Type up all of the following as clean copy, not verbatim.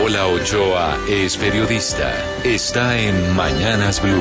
Paola Ochoa es periodista. Está en Mañanas Blue.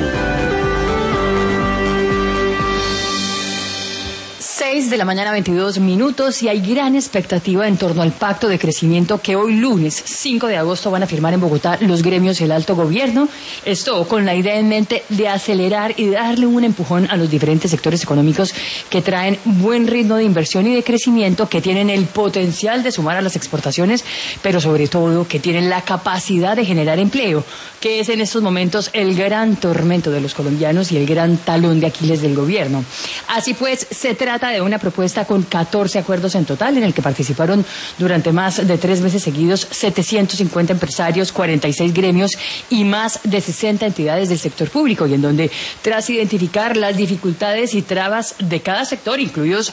6 de la mañana, 22 minutos, y hay gran expectativa en torno al pacto de crecimiento que hoy lunes 5 de agosto van a firmar en Bogotá los gremios y el alto gobierno. Esto con la idea en mente de acelerar y darle un empujón a los diferentes sectores económicos que traen buen ritmo de inversión y de crecimiento, que tienen el potencial de sumar a las exportaciones, pero sobre todo que tienen la capacidad de generar empleo, que es en estos momentos el gran tormento de los colombianos y el gran talón de Aquiles del gobierno. Así pues, se trata de una propuesta con 14 acuerdos en total, en el que participaron durante más de 3 meses seguidos 750 empresarios, 46 gremios y más de 60 entidades del sector público, y en donde, tras identificar las dificultades y trabas de cada sector, incluidos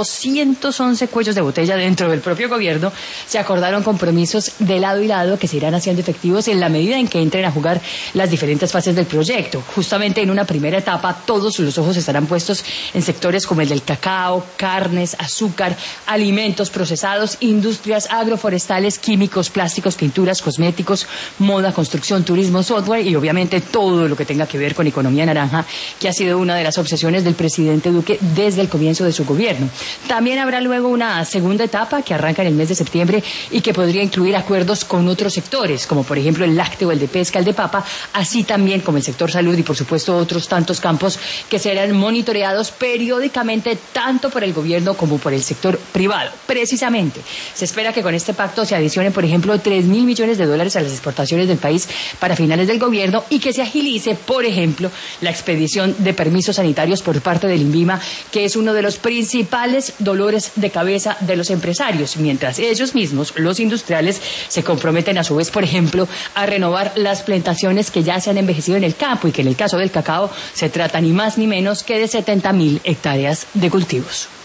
211 cuellos de botella dentro del propio gobierno, se acordaron compromisos de lado y lado que se irán haciendo efectivos en la medida en que entren a jugar las diferentes fases del proyecto. Justamente en una primera etapa, todos los ojos estarán puestos en sectores como el del cacao, carnes, azúcar, alimentos procesados, industrias agroforestales, químicos, plásticos, pinturas, cosméticos, moda, construcción, turismo, software y obviamente todo lo que tenga que ver con economía naranja, que ha sido una de las obsesiones del presidente Duque desde el comienzo de su gobierno. También habrá luego una segunda etapa que arranca en el mes de septiembre y que podría incluir acuerdos con otros sectores, como por ejemplo el lácteo, el de pesca, el de papa, así también como el sector salud y por supuesto otros tantos campos que serán monitoreados periódicamente tanto por el gobierno como por el sector privado. Precisamente, se espera que con este pacto se adicionen, por ejemplo, $3.000 millones a las exportaciones del país para finales del gobierno, y que se agilice, por ejemplo, la expedición de permisos sanitarios por parte del INVIMA, que es uno de los principales dolores de cabeza de los empresarios, mientras ellos mismos, los industriales, se comprometen a su vez, por ejemplo, a renovar las plantaciones que ya se han envejecido en el campo, y que en el caso del cacao se trata ni más ni menos que de 70.000 hectáreas de cultivos.